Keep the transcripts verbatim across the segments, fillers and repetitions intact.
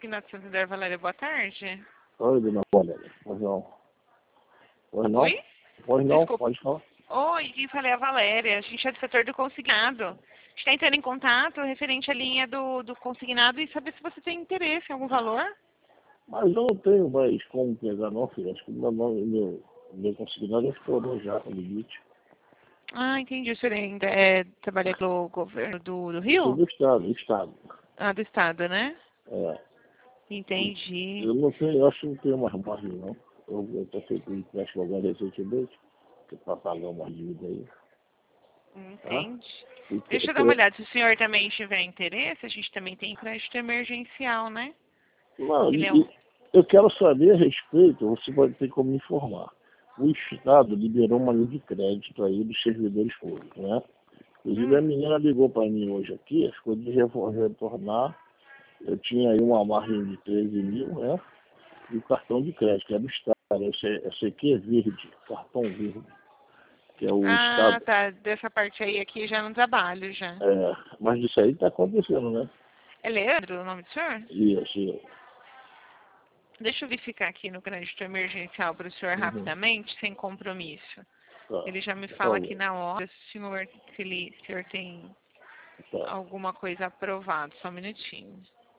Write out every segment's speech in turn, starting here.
Consignado Santander, Valéria, boa tarde. Oi, dona Valéria. Pois não. Pois não? Oi? Pois não, Desculpa. pode falar. Oi, quem falei é a Valéria. A gente é do setor do consignado. A gente está entrando em contato referente à linha do, do consignado e saber se você tem interesse em algum valor. Mas eu não tenho mais como pegar não, filho. Acho que meu, meu, meu consignado estourou já o limite. Ah, entendi. O senhor ainda é, trabalha pelo governo do, do Sou Rio? do Estado, do Estado. Ah, do estado, né? É. Entendi. Eu não tenho, eu acho que não tenho mais margem não. Eu, eu tô feito um empréstimo agora recentemente, que é para pagar uma dívida aí. Tá? Entendi. E Deixa cre- eu dar uma cre- olhada. Se o senhor também tiver interesse, a gente também tem crédito emergencial, né? Não, Ele é e- um... e eu quero saber a respeito, você pode ter como me informar. O Estado liberou uma linha de crédito aí dos servidores públicos, né? Inclusive a Hum. menina ligou para mim hoje aqui, ficou de revo- retornar. Eu tinha aí uma margem de treze mil, né? E o cartão de crédito, que é do Estado. Esse, esse aqui é verde, cartão verde, que é o Ah, Estado. tá. Dessa parte aí aqui já não trabalho, já. É, mas isso aí está acontecendo, né? É Leandro o nome do senhor? Isso, isso. Deixa eu verificar aqui no crédito emergencial para o senhor Uhum. rapidamente, sem compromisso. Tá, Ele já me por fala aqui favor. na hora se o senhor, se ele, se o senhor tem Tá. alguma coisa aprovada. Só um minutinho.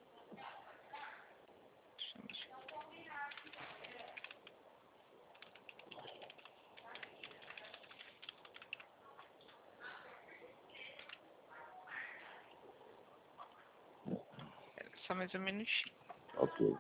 Só mais um minutinho. Ok.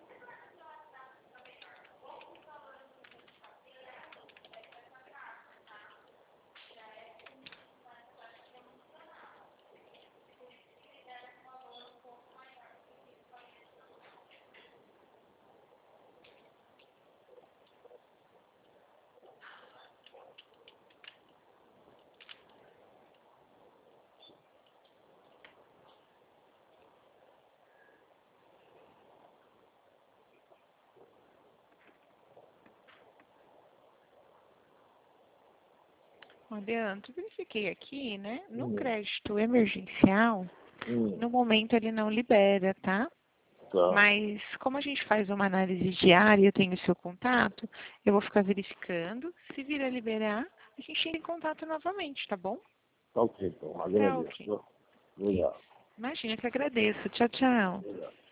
Ó, Leandro, verifiquei aqui, né? No Hum, crédito emergencial, hum, no momento ele não libera, tá? tá. Mas como a gente faz uma análise diária, eu tenho o seu contato, eu vou ficar verificando. Se vir a liberar, a gente entra em contato novamente, tá bom? Tá ok, então. Tá Agradeço. ok. Tá? Obrigado. Imagina que agradeço. Tchau, tchau. Obrigado.